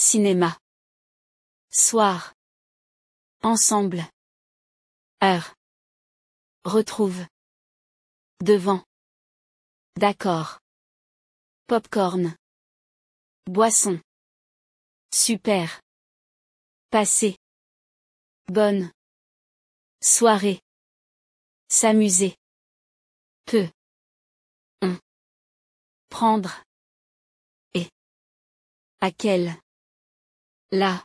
Cinéma. Soir. Ensemble. Heure. Retrouve. Devant. D'accord. Popcorn. Boisson. Super. Passé. Bonne. Soirée. S'amuser. Peu. On. Prendre. Et. À quel. Là.